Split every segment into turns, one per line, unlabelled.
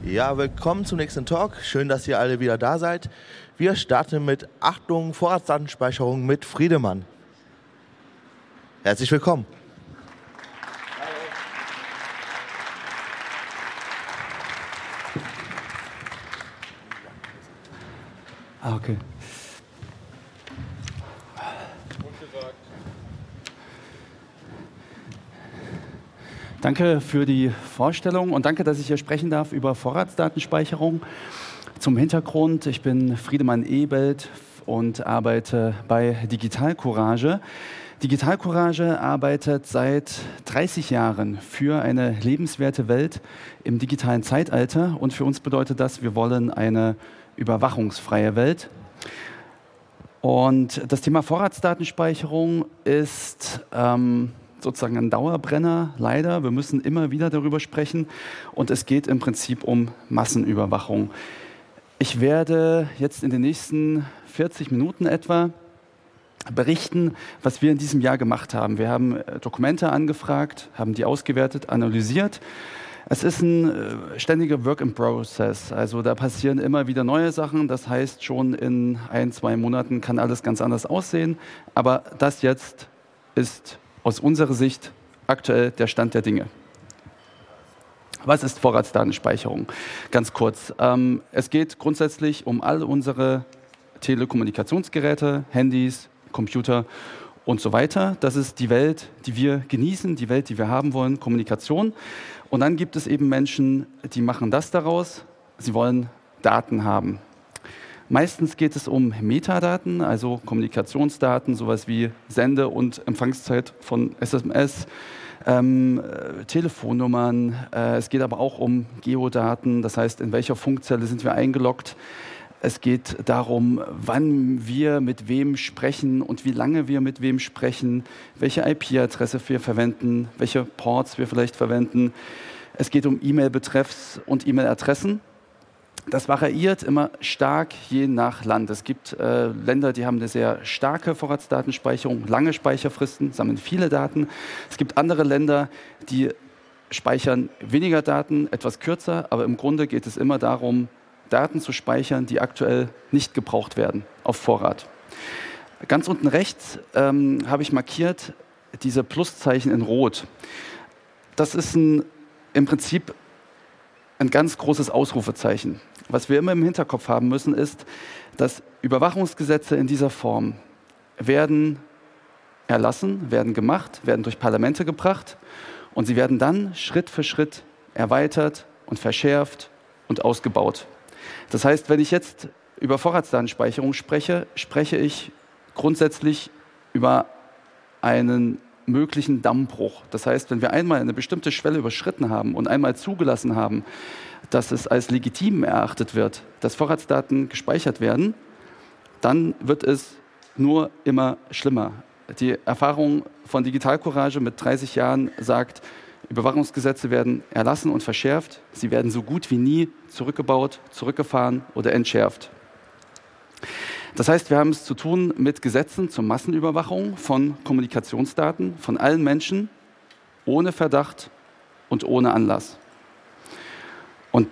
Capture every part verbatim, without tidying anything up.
Ja, willkommen zum nächsten Talk. Schön, dass ihr alle wieder da seid. Wir starten mit Achtung, Vorratsdatenspeicherung mit Friedemann. Herzlich willkommen.
Ah, okay. Danke für die Vorstellung und danke, dass ich hier sprechen darf über Vorratsdatenspeicherung. Zum Hintergrund, ich bin Friedemann Ebelt und arbeite bei Digital Courage. Digital Courage arbeitet seit dreißig Jahren für eine lebenswerte Welt im digitalen Zeitalter und für uns bedeutet das, wir wollen eine überwachungsfreie Welt. Und das Thema Vorratsdatenspeicherung ist ähm, sozusagen ein Dauerbrenner, leider. Wir müssen immer wieder darüber sprechen und es geht im Prinzip um Massenüberwachung. Ich werde jetzt in den nächsten vierzig Minuten etwa berichten, was wir in diesem Jahr gemacht haben. Wir haben Dokumente angefragt, haben die ausgewertet, analysiert. Es ist ein äh, ständiger Work in Process, also da passieren immer wieder neue Sachen. Das heißt, schon in ein, zwei Monaten kann alles ganz anders aussehen. Aber das jetzt ist aus unserer Sicht aktuell der Stand der Dinge. Was ist Vorratsdatenspeicherung? Ganz kurz. Ähm, es geht grundsätzlich um all unsere Telekommunikationsgeräte, Handys, Computer und so weiter. Das ist die Welt, die wir genießen, die Welt, die wir haben wollen, Kommunikation. Und dann gibt es eben Menschen, die machen das daraus. Sie wollen Daten haben. Meistens geht es um Metadaten, also Kommunikationsdaten, sowas wie Sende- und Empfangszeit von S M S, ähm, äh, Telefonnummern. Äh, es geht aber auch um Geodaten, das heißt, in welcher Funkzelle sind wir eingeloggt. Es geht darum, wann wir mit wem sprechen und wie lange wir mit wem sprechen, welche I P-Adresse wir verwenden, welche Ports wir vielleicht verwenden. Es geht um E-Mail-Betreffs und E-Mail-Adressen. Das variiert immer stark je nach Land. Es gibt äh, Länder, die haben eine sehr starke Vorratsdatenspeicherung, lange Speicherfristen, sammeln viele Daten. Es gibt andere Länder, die speichern weniger Daten, etwas kürzer, aber im Grunde geht es immer darum, Daten zu speichern, die aktuell nicht gebraucht werden, auf Vorrat. Ganz unten rechts ähm, habe ich markiert diese Pluszeichen in Rot. Das ist ein, im Prinzip ein ganz großes Ausrufezeichen. Was wir immer im Hinterkopf haben müssen, ist, dass Überwachungsgesetze in dieser Form werden erlassen, werden gemacht, werden durch Parlamente gebracht und sie werden dann Schritt für Schritt erweitert und verschärft und ausgebaut. Das heißt, wenn ich jetzt über Vorratsdatenspeicherung spreche, spreche ich grundsätzlich über einen möglichen Dammbruch. Das heißt, wenn wir einmal eine bestimmte Schwelle überschritten haben und einmal zugelassen haben, dass es als legitim erachtet wird, dass Vorratsdaten gespeichert werden, dann wird es nur immer schlimmer. Die Erfahrung von Digital Courage mit dreißig Jahren sagt, Überwachungsgesetze werden erlassen und verschärft. Sie werden so gut wie nie zurückgebaut, zurückgefahren oder entschärft. Das heißt, wir haben es zu tun mit Gesetzen zur Massenüberwachung von Kommunikationsdaten von allen Menschen, ohne Verdacht und ohne Anlass. Und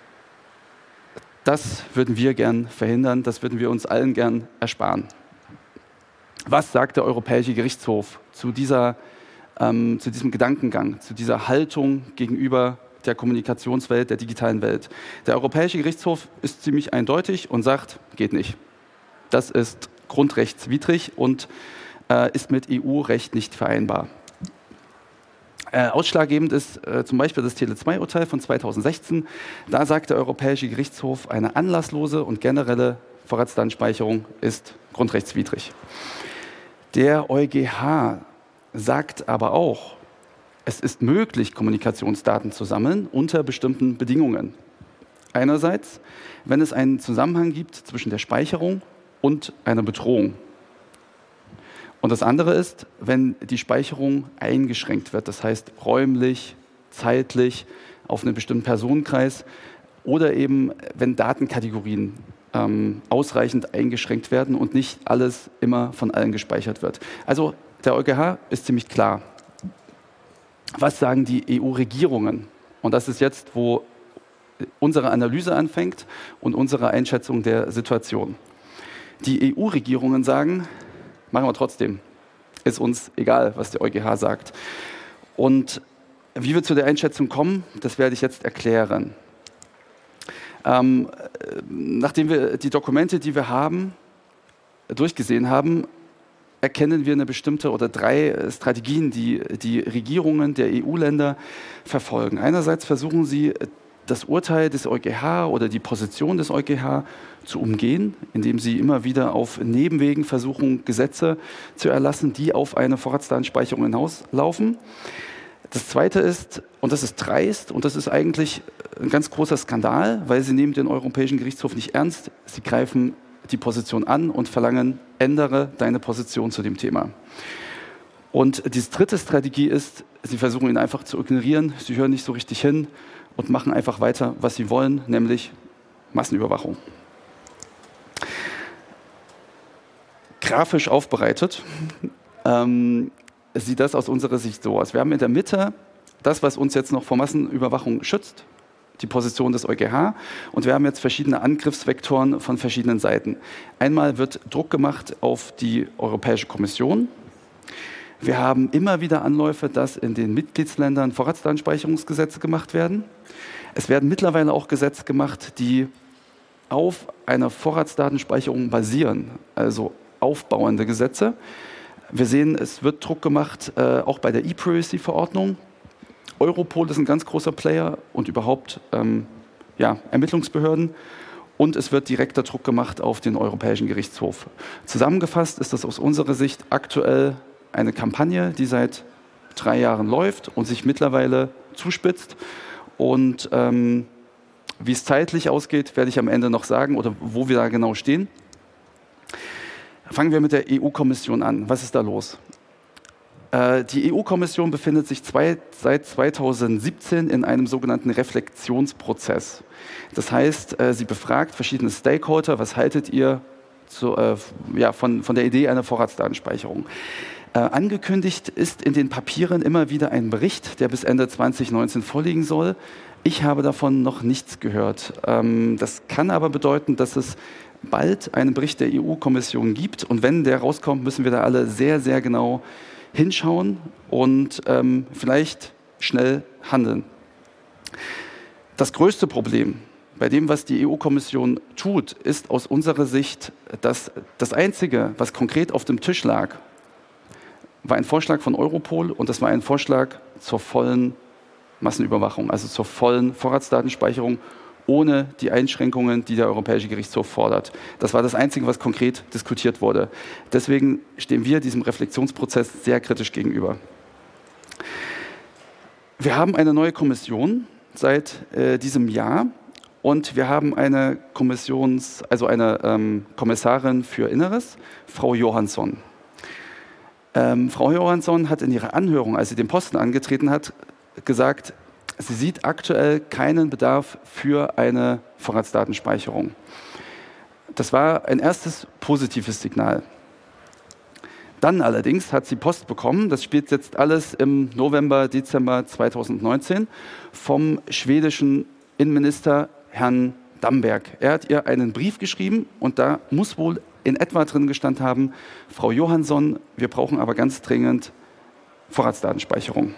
das würden wir gern verhindern, das würden wir uns allen gern ersparen. Was sagt der Europäische Gerichtshof zu dieser Ähm, zu diesem Gedankengang, zu dieser Haltung gegenüber der Kommunikationswelt, der digitalen Welt? Der Europäische Gerichtshof ist ziemlich eindeutig und sagt, geht nicht. Das ist grundrechtswidrig und äh, ist mit E U-Recht nicht vereinbar. Äh, ausschlaggebend ist äh, zum Beispiel das Tele zwei Urteil von zweitausendsechzehn. Da sagt der Europäische Gerichtshof, eine anlasslose und generelle Vorratsdatenspeicherung ist grundrechtswidrig. Der EuGH sagt aber auch, es ist möglich, Kommunikationsdaten zu sammeln unter bestimmten Bedingungen. Einerseits, wenn es einen Zusammenhang gibt zwischen der Speicherung und einer Bedrohung. Und das andere ist, wenn die Speicherung eingeschränkt wird, das heißt räumlich, zeitlich, auf einen bestimmten Personenkreis oder eben, wenn Datenkategorien ähm, ausreichend eingeschränkt werden und nicht alles immer von allen gespeichert wird. Also der EuGH ist ziemlich klar. Was sagen die E U-Regierungen? Und das ist jetzt, wo unsere Analyse anfängt und unsere Einschätzung der Situation. Die E U-Regierungen sagen, machen wir trotzdem. Ist uns egal, was der EuGH sagt. Und wie wir zu der Einschätzung kommen, das werde ich jetzt erklären. Ähm, nachdem wir die Dokumente, die wir haben, durchgesehen haben, erkennen wir eine bestimmte oder drei Strategien, die die Regierungen der E U-Länder verfolgen. Einerseits versuchen sie, das Urteil des EuGH oder die Position des EuGH zu umgehen, indem sie immer wieder auf Nebenwegen versuchen, Gesetze zu erlassen, die auf eine Vorratsdatenspeicherung hinauslaufen. Das Zweite ist, und das ist dreist, und das ist eigentlich ein ganz großer Skandal, weil sie nehmen den Europäischen Gerichtshof nicht ernst. Sie greifen die Position an und verlangen, ändere deine Position zu dem Thema. Und die dritte Strategie ist, sie versuchen ihn einfach zu ignorieren, sie hören nicht so richtig hin und machen einfach weiter, was sie wollen, nämlich Massenüberwachung. Grafisch aufbereitet ähm, sieht das aus unserer Sicht so aus. Wir haben in der Mitte das, was uns jetzt noch vor Massenüberwachung schützt, die Position des EuGH, und wir haben jetzt verschiedene Angriffsvektoren von verschiedenen Seiten. Einmal wird Druck gemacht auf die Europäische Kommission. Wir haben immer wieder Anläufe, dass in den Mitgliedsländern Vorratsdatenspeicherungsgesetze gemacht werden. Es werden mittlerweile auch Gesetze gemacht, die auf einer Vorratsdatenspeicherung basieren, also aufbauende Gesetze. Wir sehen, es wird Druck gemacht, äh, auch bei der E-Privacy-Verordnung. Europol ist ein ganz großer Player und überhaupt ähm, ja, Ermittlungsbehörden. Und es wird direkter Druck gemacht auf den Europäischen Gerichtshof. Zusammengefasst ist das aus unserer Sicht aktuell eine Kampagne, die seit drei Jahren läuft und sich mittlerweile zuspitzt. Und ähm, wie es zeitlich ausgeht, werde ich am Ende noch sagen oder wo wir da genau stehen. Fangen wir mit der E U-Kommission an. Was ist da los? Äh, die E U-Kommission befindet sich zwei, seit zweitausendsiebzehn in einem sogenannten Reflexionsprozess. Das heißt, äh, sie befragt verschiedene Stakeholder, was haltet ihr zu, äh, ja, von, von der Idee einer Vorratsdatenspeicherung? Äh, angekündigt ist in den Papieren immer wieder ein Bericht, der bis Ende zwanzig neunzehn vorliegen soll. Ich habe davon noch nichts gehört. Ähm, das kann aber bedeuten, dass es bald einen Bericht der E U-Kommission gibt. Und wenn der rauskommt, müssen wir da alle sehr, sehr genau hinschauen und ähm, vielleicht schnell handeln. Das größte Problem bei dem, was die E U-Kommission tut, ist aus unserer Sicht, dass das Einzige, was konkret auf dem Tisch lag, war ein Vorschlag von Europol und das war ein Vorschlag zur vollen Massenüberwachung, also zur vollen Vorratsdatenspeicherung ohne die Einschränkungen, die der Europäische Gerichtshof fordert. Das war das Einzige, was konkret diskutiert wurde. Deswegen stehen wir diesem Reflexionsprozess sehr kritisch gegenüber. Wir haben eine neue Kommission seit äh, diesem Jahr und wir haben eine Kommissions, also eine ähm, Kommissarin für Inneres, Frau Johansson. Ähm, Frau Johansson hat in ihrer Anhörung, als sie den Posten angetreten hat, gesagt, sie sieht aktuell keinen Bedarf für eine Vorratsdatenspeicherung. Das war ein erstes positives Signal. Dann allerdings hat sie Post bekommen, das spielt jetzt alles im November, Dezember zweitausendneunzehn, vom schwedischen Innenminister Herrn Damberg. Er hat ihr einen Brief geschrieben und da muss wohl in etwa drin gestanden haben, Frau Johansson, wir brauchen aber ganz dringend Vorratsdatenspeicherung.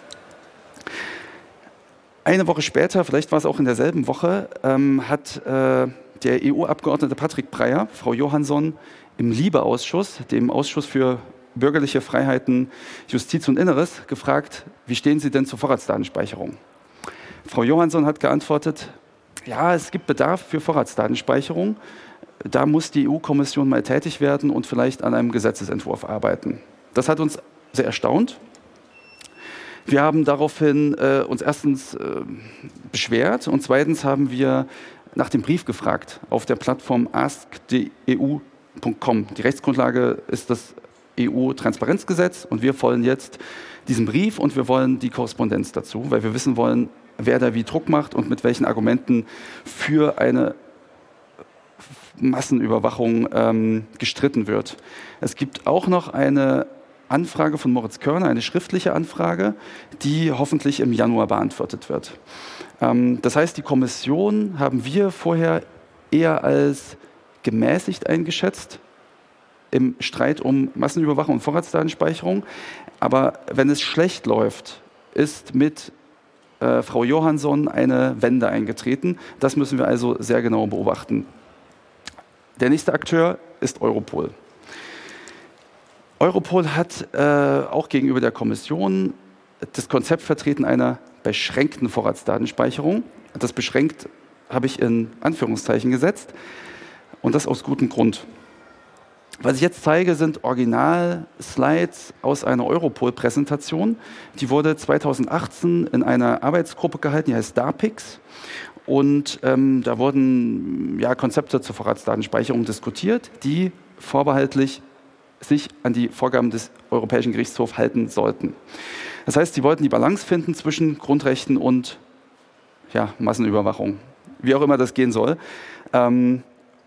Eine Woche später, vielleicht war es auch in derselben Woche, ähm, hat äh, der E U-Abgeordnete Patrick Breyer Frau Johansson im LIBE-Ausschuss, dem Ausschuss für bürgerliche Freiheiten, Justiz und Inneres, gefragt, wie stehen Sie denn zur Vorratsdatenspeicherung? Frau Johansson hat geantwortet, ja, es gibt Bedarf für Vorratsdatenspeicherung. Da muss die E U-Kommission mal tätig werden und vielleicht an einem Gesetzesentwurf arbeiten. Das hat uns sehr erstaunt. Wir haben daraufhin äh, uns erstens äh, beschwert und zweitens haben wir nach dem Brief gefragt auf der Plattform ask punkt e u punkt com. Die Rechtsgrundlage ist das E U-Transparenzgesetz und wir wollen jetzt diesen Brief und wir wollen die Korrespondenz dazu, weil wir wissen wollen, wer da wie Druck macht und mit welchen Argumenten für eine Massenüberwachung ähm, gestritten wird. Es gibt auch noch eine Anfrage von Moritz Körner, eine schriftliche Anfrage, die hoffentlich im Januar beantwortet wird. Ähm, das heißt, die Kommission haben wir vorher eher als gemäßigt eingeschätzt im Streit um Massenüberwachung und Vorratsdatenspeicherung. Aber wenn es schlecht läuft, ist mit äh, Frau Johansson eine Wende eingetreten. Das müssen wir also sehr genau beobachten. Der nächste Akteur ist Europol. Europol hat äh, auch gegenüber der Kommission das Konzept vertreten einer beschränkten Vorratsdatenspeicherung. Das beschränkt habe ich in Anführungszeichen gesetzt und das aus gutem Grund. Was ich jetzt zeige, sind Original-Slides aus einer Europol-Präsentation. Die wurde zweitausendachtzehn in einer Arbeitsgruppe gehalten, die heißt DARPix. Und ähm, da wurden ja, Konzepte zur Vorratsdatenspeicherung diskutiert, die vorbehaltlich sich an die Vorgaben des Europäischen Gerichtshofs halten sollten. Das heißt, sie wollten die Balance finden zwischen Grundrechten und ja, Massenüberwachung, wie auch immer das gehen soll. Ähm,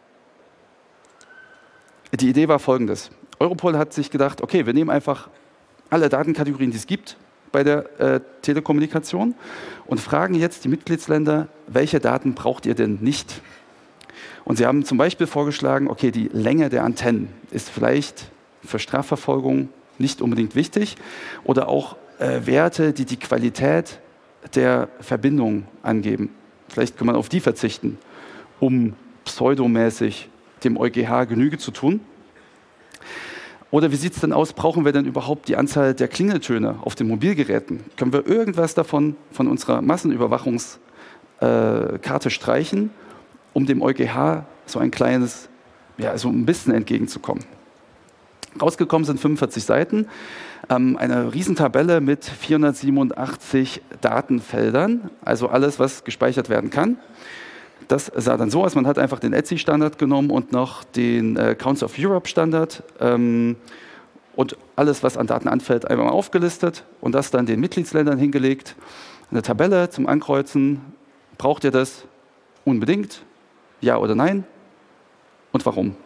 die Idee war folgendes. Europol hat sich gedacht, okay, wir nehmen einfach alle Datenkategorien, die es gibt bei der äh, Telekommunikation und fragen jetzt die Mitgliedsländer, welche Daten braucht ihr denn nicht? Und sie haben zum Beispiel vorgeschlagen, okay, die Länge der Antennen ist vielleicht für Strafverfolgung nicht unbedingt wichtig oder auch äh, Werte, die die Qualität der Verbindung angeben. Vielleicht kann man auf die verzichten, um pseudomäßig dem EuGH Genüge zu tun. Oder wie sieht es denn aus, brauchen wir denn überhaupt die Anzahl der Klingeltöne auf den Mobilgeräten? Können wir irgendwas davon von unserer Massenüberwachungskarte äh, streichen, um dem EuGH so ein kleines, ja, so ein bisschen entgegenzukommen? Rausgekommen sind fünfundvierzig Seiten, ähm, eine Riesentabelle mit vierhundertsiebenundachtzig Datenfeldern, also alles, was gespeichert werden kann. Das sah dann so aus, man hat einfach den E T S I-Standard genommen und noch den äh, Council of Europe-Standard ähm, und alles, was an Daten anfällt, einmal aufgelistet und das dann den Mitgliedsländern hingelegt. Eine Tabelle zum Ankreuzen, braucht ihr das unbedingt? Ja oder nein? Und warum?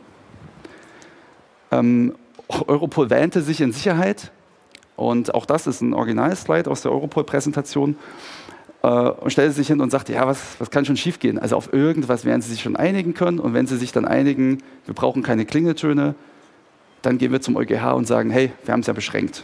Ähm, Europol wähnte sich in Sicherheit und auch das ist ein Originalslide aus der Europol-Präsentation äh, und stellte sich hin und sagte, ja, was, was kann schon schiefgehen? Also auf irgendwas werden sie sich schon einigen können und wenn sie sich dann einigen, wir brauchen keine Klingeltöne, dann gehen wir zum EuGH und sagen, hey, wir haben es ja beschränkt.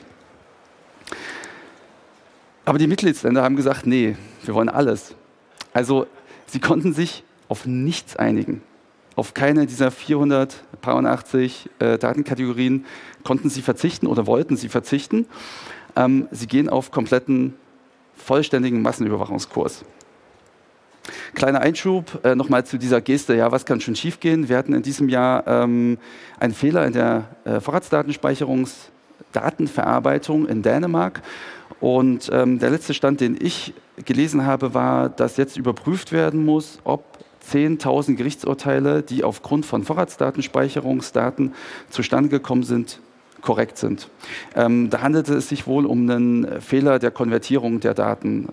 Aber die Mitgliedsländer haben gesagt, nee, wir wollen alles. Also sie konnten sich auf nichts einigen. Auf keine dieser vierhundertachtzig äh, Datenkategorien konnten sie verzichten oder wollten sie verzichten. Ähm, sie gehen auf kompletten, vollständigen Massenüberwachungskurs. Kleiner Einschub äh, nochmal zu dieser Geste, ja, was kann schon schiefgehen? Wir hatten in diesem Jahr ähm, einen Fehler in der äh, Vorratsdatenspeicherungsdatenverarbeitung in Dänemark. Und ähm, der letzte Stand, den ich gelesen habe, war, dass jetzt überprüft werden muss, ob zehntausend Gerichtsurteile, die aufgrund von Vorratsdatenspeicherungsdaten zustande gekommen sind, korrekt sind. Ähm, da handelte es sich wohl um einen Fehler der Konvertierung der Daten.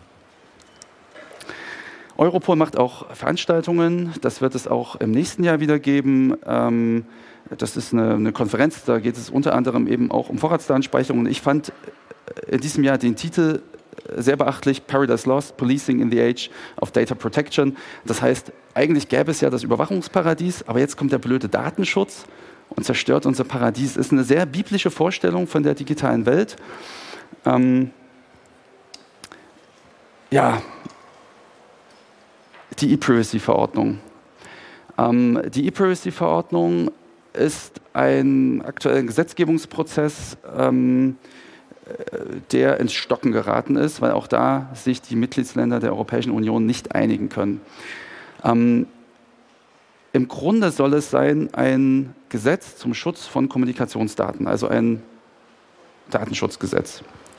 Europol macht auch Veranstaltungen, das wird es auch im nächsten Jahr wieder geben. Ähm, das ist eine, eine Konferenz, da geht es unter anderem eben auch um Vorratsdatenspeicherung. Und ich fand in diesem Jahr den Titel sehr beachtlich, Paradise Lost, Policing in the Age of Data Protection. Das heißt, eigentlich gäbe es ja das Überwachungsparadies, aber jetzt kommt der blöde Datenschutz und zerstört unser Paradies. Das ist eine sehr biblische Vorstellung von der digitalen Welt. Ähm, ja, die E-Privacy-Verordnung. Ähm, die E-Privacy-Verordnung ist ein aktueller Gesetzgebungsprozess, ähm, der ins Stocken geraten ist, weil auch da sich die Mitgliedsländer der Europäischen Union nicht einigen können. Ähm, Im Grunde soll es sein ein Gesetz zum Schutz von Kommunikationsdaten, also ein Datenschutzgesetz.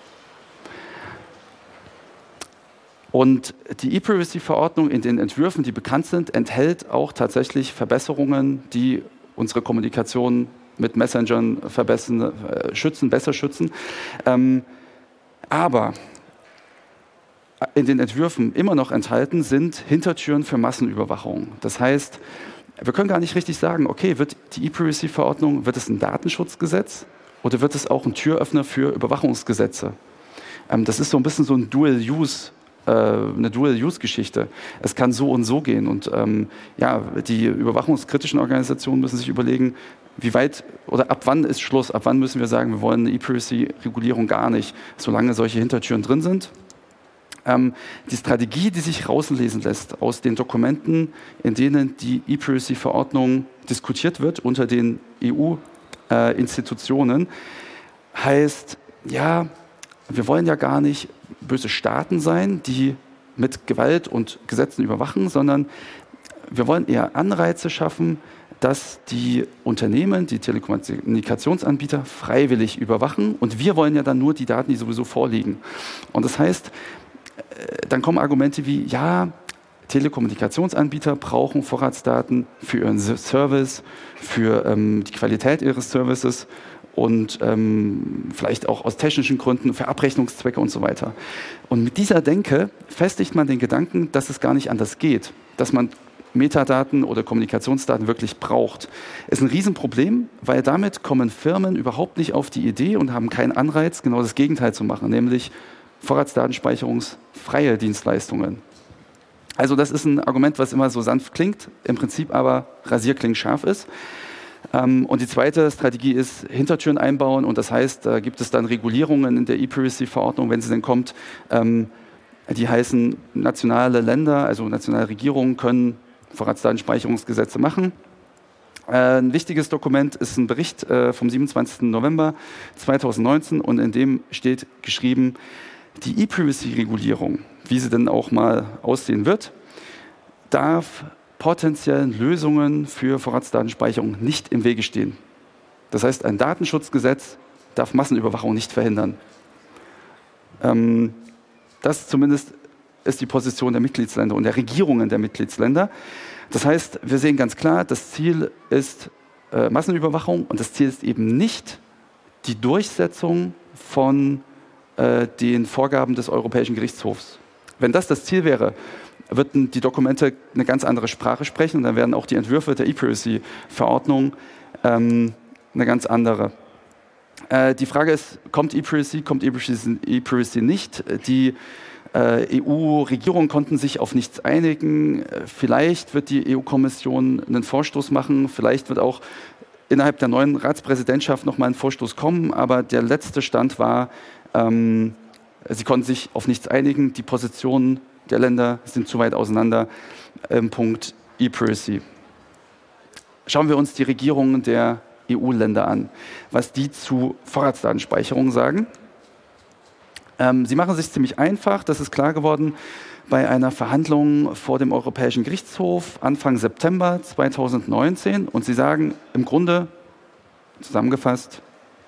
Und die E-Privacy-Verordnung in den Entwürfen, die bekannt sind, enthält auch tatsächlich Verbesserungen, die unsere Kommunikation mit Messengern verbessern, äh, schützen, besser schützen. Ähm, aber in den Entwürfen immer noch enthalten sind Hintertüren für Massenüberwachung. Das heißt, wir können gar nicht richtig sagen, okay, wird die E-Privacy-Verordnung, wird es ein Datenschutzgesetz oder wird es auch ein Türöffner für Überwachungsgesetze? Ähm, das ist so ein bisschen so ein Dual-Use äh, eine Dual-Use-Geschichte. Es kann so und so gehen. Und ähm, ja, die überwachungskritischen Organisationen müssen sich überlegen, wie weit oder ab wann ist Schluss? Ab wann müssen wir sagen, wir wollen eine E-Privacy-Regulierung gar nicht, solange solche Hintertüren drin sind? Ähm, die Strategie, die sich rauslesen lässt aus den Dokumenten, in denen die E-Privacy-Verordnung diskutiert wird unter den E U-Institutionen, äh, heißt, ja, wir wollen ja gar nicht böse Staaten sein, die mit Gewalt und Gesetzen überwachen, sondern wir wollen eher Anreize schaffen, dass die Unternehmen, die Telekommunikationsanbieter freiwillig überwachen und wir wollen ja dann nur die Daten, die sowieso vorliegen. Und das heißt, dann kommen Argumente wie, ja, Telekommunikationsanbieter brauchen Vorratsdaten für ihren Service, für ähm, die Qualität ihres Services und ähm, vielleicht auch aus technischen Gründen, für Abrechnungszwecke und so weiter. Und mit dieser Denke festigt man den Gedanken, dass es gar nicht anders geht, dass man Metadaten oder Kommunikationsdaten wirklich braucht. Ist ein Riesenproblem, weil damit kommen Firmen überhaupt nicht auf die Idee und haben keinen Anreiz, genau das Gegenteil zu machen, nämlich vorratsdatenspeicherungsfreie Dienstleistungen. Also das ist ein Argument, was immer so sanft klingt, im Prinzip aber rasierklingscharf ist. Ähm, und die zweite Strategie ist Hintertüren einbauen und das heißt, da gibt es dann Regulierungen in der E-Privacy-Verordnung, wenn sie denn kommt, ähm, die heißen, nationale Länder, also nationale Regierungen können Vorratsdatenspeicherungsgesetze machen. Äh, ein wichtiges Dokument ist ein Bericht äh, vom siebenundzwanzigsten November zweitausendneunzehn und in dem steht geschrieben, die E-Privacy-Regulierung, wie sie denn auch mal aussehen wird, darf potenziellen Lösungen für Vorratsdatenspeicherung nicht im Wege stehen. Das heißt, ein Datenschutzgesetz darf Massenüberwachung nicht verhindern. Ähm, das zumindest ist die Position der Mitgliedsländer und der Regierungen der Mitgliedsländer. Das heißt, wir sehen ganz klar, das Ziel ist äh, Massenüberwachung und das Ziel ist eben nicht die Durchsetzung von äh, den Vorgaben des Europäischen Gerichtshofs. Wenn das das Ziel wäre, würden die Dokumente eine ganz andere Sprache sprechen und dann wären auch die Entwürfe der E-Privacy-Verordnung ähm, eine ganz andere. Äh, die Frage ist, kommt E-Privacy, kommt E-Privacy nicht? Die äh, E U-Regierungen konnten sich auf nichts einigen. Vielleicht wird die E U-Kommission einen Vorstoß machen, vielleicht wird auch innerhalb der neuen Ratspräsidentschaft noch mal ein Vorstoß kommen, aber der letzte Stand war, ähm, sie konnten sich auf nichts einigen, die Positionen der Länder sind zu weit auseinander im Punkt E-Privacy. Schauen wir uns die Regierungen der E U-Länder an, was die zu Vorratsdatenspeicherung sagen. Ähm, sie machen es sich ziemlich einfach, das ist klar geworden bei einer Verhandlung vor dem Europäischen Gerichtshof Anfang September zweitausendneunzehn und sie sagen im Grunde, zusammengefasst,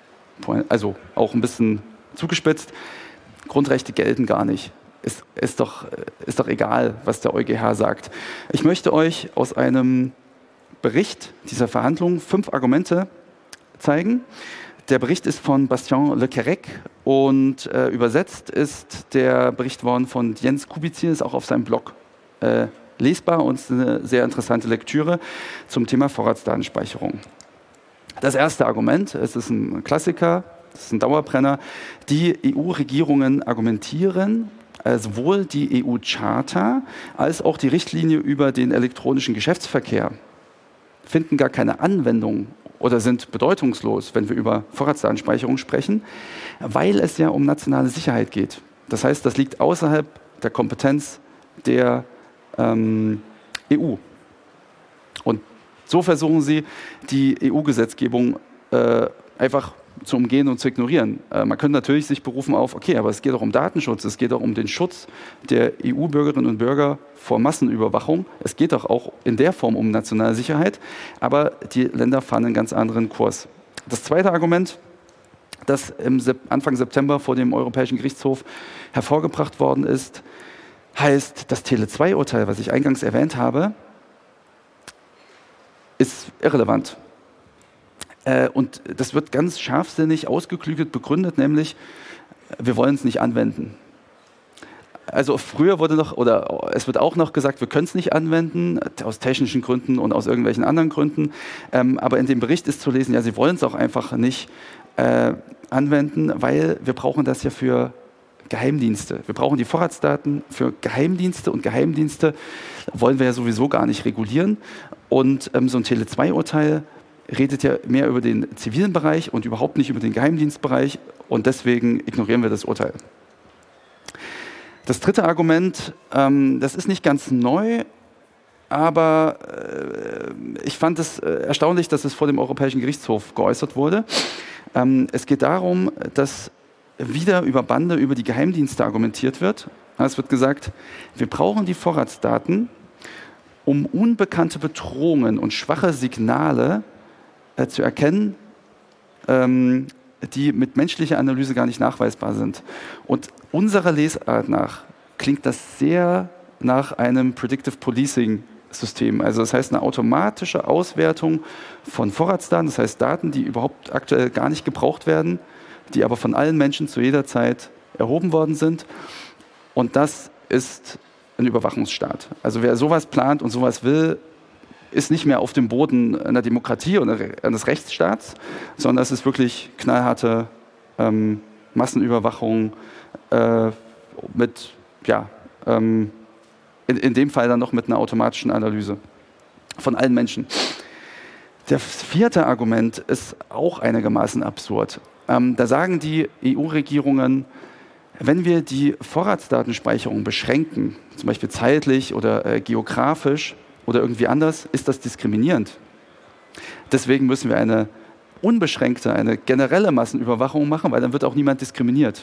also auch ein bisschen zugespitzt, Grundrechte gelten gar nicht. Ist, ist, doch, ist doch egal, was der EuGH sagt. Ich möchte euch aus einem Bericht dieser Verhandlungen fünf Argumente zeigen. Der Bericht ist von Bastien Le Querec und äh, übersetzt ist der Bericht worden von Jens Kubizil, ist auch auf seinem Blog äh, lesbar und ist eine sehr interessante Lektüre zum Thema Vorratsdatenspeicherung. Das erste Argument, es ist ein Klassiker, es ist ein Dauerbrenner, die E U-Regierungen argumentieren, sowohl die E U-Charta als auch die Richtlinie über den elektronischen Geschäftsverkehr finden gar keine Anwendung oder sind bedeutungslos, wenn wir über Vorratsdatenspeicherung sprechen, weil es ja um nationale Sicherheit geht. Das heißt, das liegt außerhalb der Kompetenz der ähm, E U. Und so versuchen sie, die E U-Gesetzgebung äh, einfach zu umgehen und zu ignorieren. Äh, man könnte natürlich sich berufen auf, okay, aber es geht auch um Datenschutz, es geht auch um den Schutz der E U-Bürgerinnen und Bürger vor Massenüberwachung. Es geht doch auch in der Form um nationale Sicherheit, aber die Länder fahren einen ganz anderen Kurs. Das zweite Argument, das im Sep- Anfang September vor dem Europäischen Gerichtshof hervorgebracht worden ist, heißt, das Tele zwei Urteil, was ich eingangs erwähnt habe, ist irrelevant. Und das wird ganz scharfsinnig ausgeklügelt begründet, nämlich wir wollen es nicht anwenden. Also früher wurde noch, oder es wird auch noch gesagt, wir können es nicht anwenden, aus technischen Gründen und aus irgendwelchen anderen Gründen. Aber in dem Bericht ist zu lesen, ja, sie wollen es auch einfach nicht äh, anwenden, weil wir brauchen das ja für Geheimdienste. Wir brauchen die Vorratsdaten für Geheimdienste und Geheimdienste wollen wir ja sowieso gar nicht regulieren. Und ähm, so ein Tele zwei Urteil redet ja mehr über den zivilen Bereich und überhaupt nicht über den Geheimdienstbereich und deswegen ignorieren wir das Urteil. Das dritte Argument, ähm, das ist nicht ganz neu, aber äh, ich fand es äh, erstaunlich, dass es vor dem Europäischen Gerichtshof geäußert wurde. Ähm, es geht darum, dass wieder über Bande, über die Geheimdienste argumentiert wird. Es wird gesagt, wir brauchen die Vorratsdaten, um unbekannte Bedrohungen und schwache Signale äh, zu erkennen, ähm, die mit menschlicher Analyse gar nicht nachweisbar sind. Und unserer Lesart nach klingt das sehr nach einem Predictive Policing System. Also das heißt eine automatische Auswertung von Vorratsdaten, das heißt Daten, die überhaupt aktuell gar nicht gebraucht werden, die aber von allen Menschen zu jeder Zeit erhoben worden sind. Und das ist ein Überwachungsstaat. Also wer sowas plant und sowas will, ist nicht mehr auf dem Boden einer Demokratie oder eines Rechtsstaats, sondern es ist wirklich knallharte ähm, Massenüberwachung äh, mit, ja, ähm, in, in dem Fall dann noch mit einer automatischen Analyse von allen Menschen. Das vierte Argument ist auch einigermaßen absurd. Ähm, da sagen die E U-Regierungen, wenn wir die Vorratsdatenspeicherung beschränken, zum Beispiel zeitlich oder äh, geografisch oder irgendwie anders, ist das diskriminierend. Deswegen müssen wir eine unbeschränkte, eine generelle Massenüberwachung machen, weil dann wird auch niemand diskriminiert.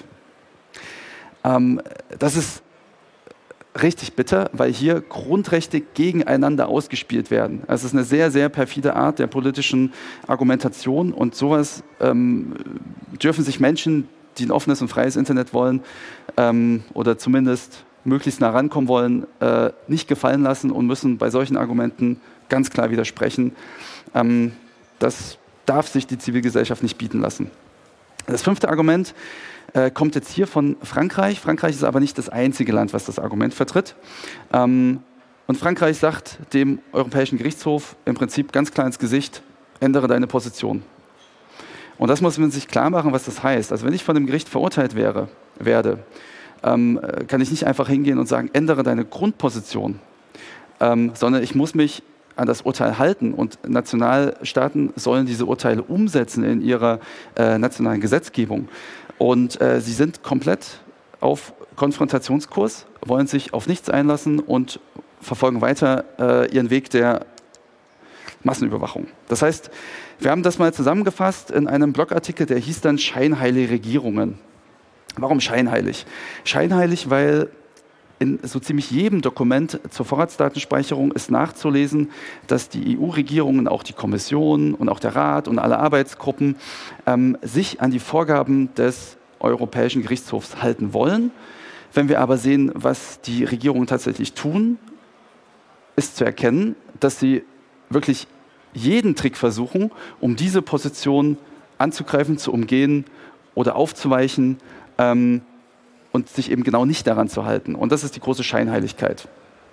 Ähm, das ist richtig bitter, weil hier Grundrechte gegeneinander ausgespielt werden. Es ist eine sehr, sehr perfide Art der politischen Argumentation und sowas ähm, dürfen sich Menschen, die ein offenes und freies Internet wollen ähm, oder zumindest möglichst nah rankommen wollen, äh, nicht gefallen lassen und müssen bei solchen Argumenten ganz klar widersprechen. Ähm, das darf sich die Zivilgesellschaft nicht bieten lassen. Das fünfte Argument äh, kommt jetzt hier von Frankreich. Frankreich ist aber nicht das einzige Land, was das Argument vertritt. Ähm, und Frankreich sagt dem Europäischen Gerichtshof im Prinzip ganz klar ins Gesicht, ändere deine Position. Und das muss man sich klar machen, was das heißt. Also wenn ich von dem Gericht verurteilt wäre, werde, ähm, kann ich nicht einfach hingehen und sagen, ändere deine Grundposition, ähm, sondern ich muss mich an das Urteil halten und Nationalstaaten sollen diese Urteile umsetzen in ihrer äh, nationalen Gesetzgebung. Und äh, sie sind komplett auf Konfrontationskurs, wollen sich auf nichts einlassen und verfolgen weiter äh, ihren Weg der Massenüberwachung. Das heißt, wir haben das mal zusammengefasst in einem Blogartikel, der hieß dann Scheinheilige Regierungen. Warum scheinheilig? Scheinheilig, weil in so ziemlich jedem Dokument zur Vorratsdatenspeicherung ist nachzulesen, dass die E U-Regierungen, auch die Kommission und auch der Rat und alle Arbeitsgruppen ähm, sich an die Vorgaben des Europäischen Gerichtshofs halten wollen. Wenn wir aber sehen, was die Regierungen tatsächlich tun, ist zu erkennen, dass sie wirklich jeden Trick versuchen, um diese Position anzugreifen, zu umgehen oder aufzuweichen, ähm, und sich eben genau nicht daran zu halten. Und das ist die große Scheinheiligkeit.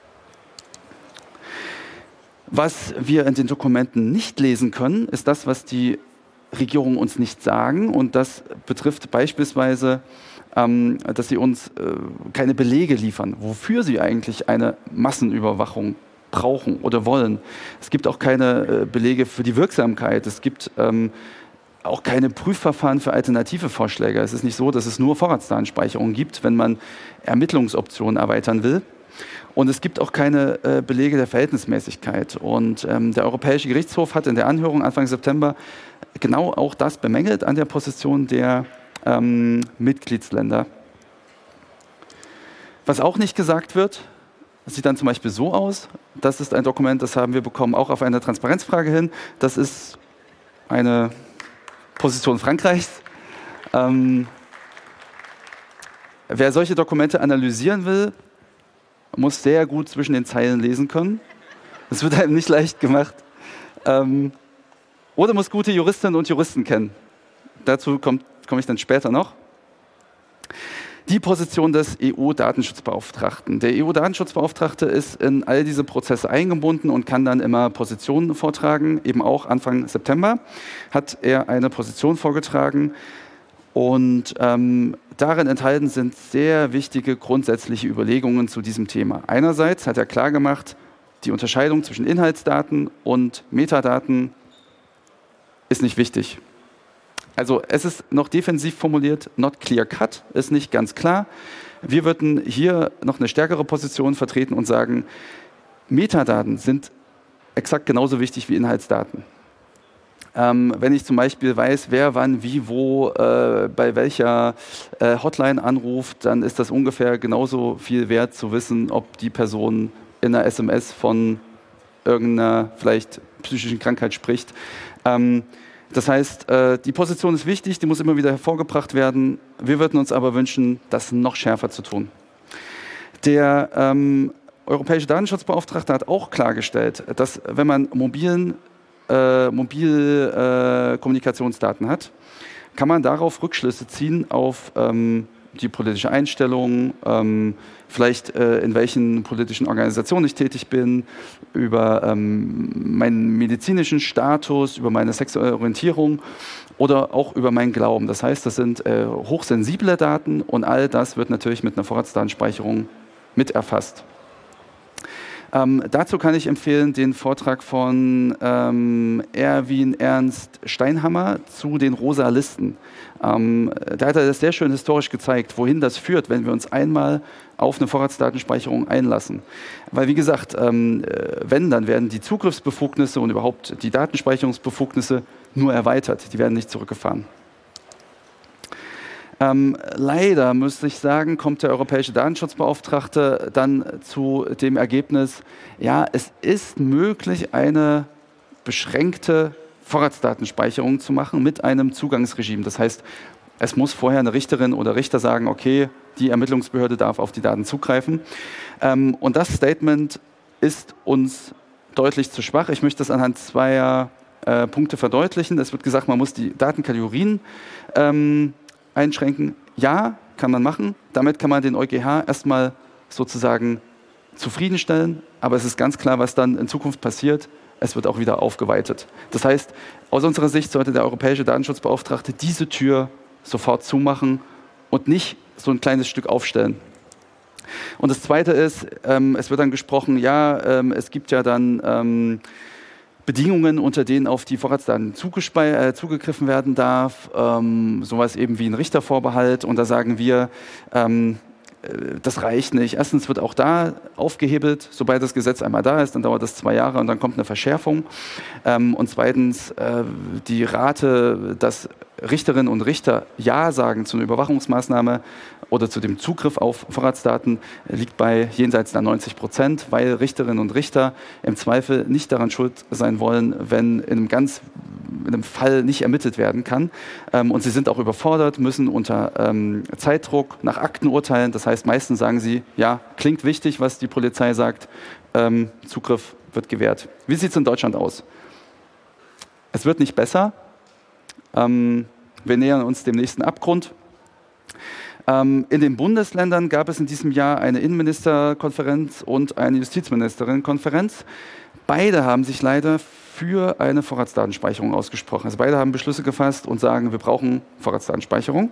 Was wir in den Dokumenten nicht lesen können, ist das, was die Regierungen uns nicht sagen. Und das betrifft beispielsweise, ähm, dass sie uns äh, keine Belege liefern, wofür sie eigentlich eine Massenüberwachung brauchen oder wollen. Es gibt auch keine äh, Belege für die Wirksamkeit. Es gibt ähm, auch keine Prüfverfahren für alternative Vorschläge. Es ist nicht so, dass es nur Vorratsdatenspeicherung gibt, wenn man Ermittlungsoptionen erweitern will. Und es gibt auch keine äh, Belege der Verhältnismäßigkeit. Und ähm, der Europäische Gerichtshof hat in der Anhörung Anfang September genau auch das bemängelt an der Position der ähm, Mitgliedsländer. Was auch nicht gesagt wird, das sieht dann zum Beispiel so aus. Das ist ein Dokument, das haben wir bekommen, auch auf eine Transparenzfrage hin. Das ist eine Position Frankreichs. Ähm, wer solche Dokumente analysieren will, muss sehr gut zwischen den Zeilen lesen können. Das wird einem nicht leicht gemacht. Ähm, oder muss gute Juristinnen und Juristen kennen. Dazu komme komm ich dann später noch. Die Position des E U-Datenschutzbeauftragten. Der E U-Datenschutzbeauftragte ist in all diese Prozesse eingebunden und kann dann immer Positionen vortragen. Eben auch Anfang September hat er eine Position vorgetragen. Und ähm, darin enthalten sind sehr wichtige grundsätzliche Überlegungen zu diesem Thema. Einerseits hat er klargemacht, die Unterscheidung zwischen Inhaltsdaten und Metadaten ist nicht wichtig. Also es ist noch defensiv formuliert, not clear cut, ist nicht ganz klar. Wir würden hier noch eine stärkere Position vertreten und sagen, Metadaten sind exakt genauso wichtig wie Inhaltsdaten. Ähm, wenn ich zum Beispiel weiß, wer wann, wie, wo, äh, bei welcher äh, Hotline anruft, dann ist das ungefähr genauso viel wert zu wissen, ob die Person in einer S M S von irgendeiner vielleicht psychischen Krankheit spricht. Ähm, das heißt, äh, die Position ist wichtig, die muss immer wieder hervorgebracht werden. Wir würden uns aber wünschen, das noch schärfer zu tun. Der ähm, Europäische Datenschutzbeauftragte hat auch klargestellt, dass wenn man mobilen Äh, Mobilkommunikationsdaten äh, hat, kann man darauf Rückschlüsse ziehen auf ähm, die politische Einstellung, ähm, vielleicht äh, in welchen politischen Organisationen ich tätig bin, über ähm, meinen medizinischen Status, über meine sexuelle Orientierung oder auch über meinen Glauben. Das heißt, das sind äh, hochsensible Daten und all das wird natürlich mit einer Vorratsdatenspeicherung mit erfasst. Ähm, dazu kann ich empfehlen den Vortrag von ähm, Erwin Ernst Steinhammer zu den rosa Listen. Ähm, da hat er das sehr schön historisch gezeigt, wohin das führt, wenn wir uns einmal auf eine Vorratsdatenspeicherung einlassen. Weil wie gesagt, ähm, wenn, dann werden die Zugriffsbefugnisse und überhaupt die Datenspeicherungsbefugnisse nur erweitert, die werden nicht zurückgefahren. Ähm, leider, muss ich sagen, kommt der Europäische Datenschutzbeauftragte dann zu dem Ergebnis, ja, es ist möglich, eine beschränkte Vorratsdatenspeicherung zu machen mit einem Zugangsregime. Das heißt, es muss vorher eine Richterin oder Richter sagen, okay, die Ermittlungsbehörde darf auf die Daten zugreifen. Ähm, und das Statement ist uns deutlich zu schwach. Ich möchte das anhand zweier äh, Punkte verdeutlichen. Es wird gesagt, man muss die Datenkategorien ähm, einschränken. Ja, kann man machen. Damit kann man den EuGH erstmal sozusagen zufriedenstellen. Aber es ist ganz klar, was dann in Zukunft passiert. Es wird auch wieder aufgeweitet. Das heißt, aus unserer Sicht sollte der Europäische Datenschutzbeauftragte diese Tür sofort zumachen und nicht so ein kleines Stück aufstellen. Und das Zweite ist, ähm, es wird dann gesprochen, ja, ähm, es gibt ja dann ähm, Bedingungen, unter denen auf die Vorratsdaten äh, zugegriffen werden darf, ähm, sowas eben wie ein Richtervorbehalt. Und da sagen wir, ähm, das reicht nicht. Erstens wird auch da aufgehebelt, sobald das Gesetz einmal da ist, dann dauert das zwei Jahre und dann kommt eine Verschärfung. Ähm, und zweitens, äh, die Rate, dass Richterinnen und Richter Ja sagen zu einer Überwachungsmaßnahme oder zu dem Zugriff auf Vorratsdaten, liegt bei jenseits der neunzig Prozent, weil Richterinnen und Richter im Zweifel nicht daran schuld sein wollen, wenn in einem ganz in einem Fall nicht ermittelt werden kann. Ähm, und sie sind auch überfordert, müssen unter ähm, Zeitdruck nach Akten urteilen. Das heißt, meistens sagen sie, ja, klingt wichtig, was die Polizei sagt, ähm, Zugriff wird gewährt. Wie sieht es in Deutschland aus? Es wird nicht besser. Ähm, wir nähern uns dem nächsten Abgrund. Ähm, in den Bundesländern gab es in diesem Jahr eine Innenministerkonferenz und eine Justizministerinnenkonferenz. Beide haben sich leider für eine Vorratsdatenspeicherung ausgesprochen. Also beide haben Beschlüsse gefasst und sagen, wir brauchen Vorratsdatenspeicherung.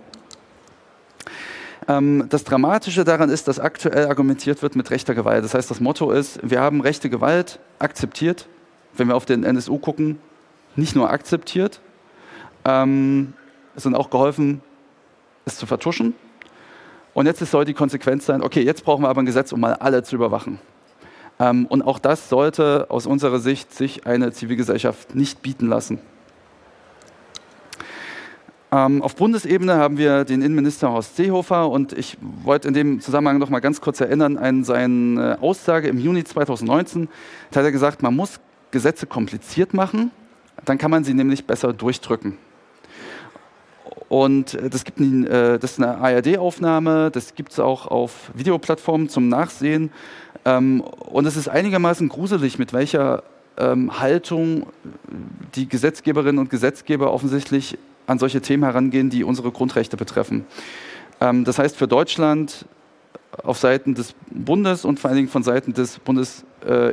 Ähm, das Dramatische daran ist, dass aktuell argumentiert wird mit rechter Gewalt. Das heißt, das Motto ist, wir haben rechte Gewalt akzeptiert, wenn wir auf den N S U gucken, nicht nur akzeptiert, ähm, sondern auch geholfen, es zu vertuschen. Und jetzt soll die Konsequenz sein, okay, jetzt brauchen wir aber ein Gesetz, um mal alle zu überwachen. Ähm, und auch das sollte aus unserer Sicht sich eine Zivilgesellschaft nicht bieten lassen. Ähm, auf Bundesebene haben wir den Innenminister Horst Seehofer und ich wollte in dem Zusammenhang noch mal ganz kurz erinnern an seine Aussage im Juni zweitausendneunzehn. Da hat er gesagt, man muss Gesetze kompliziert machen, dann kann man sie nämlich besser durchdrücken. Und das, gibt ein, das ist eine A R D-Aufnahme, das gibt es auch auf Videoplattformen zum Nachsehen. Und es ist einigermaßen gruselig, mit welcher Haltung die Gesetzgeberinnen und Gesetzgeber offensichtlich an solche Themen herangehen, die unsere Grundrechte betreffen. Das heißt für Deutschland auf Seiten des Bundes und vor allen Dingen von Seiten des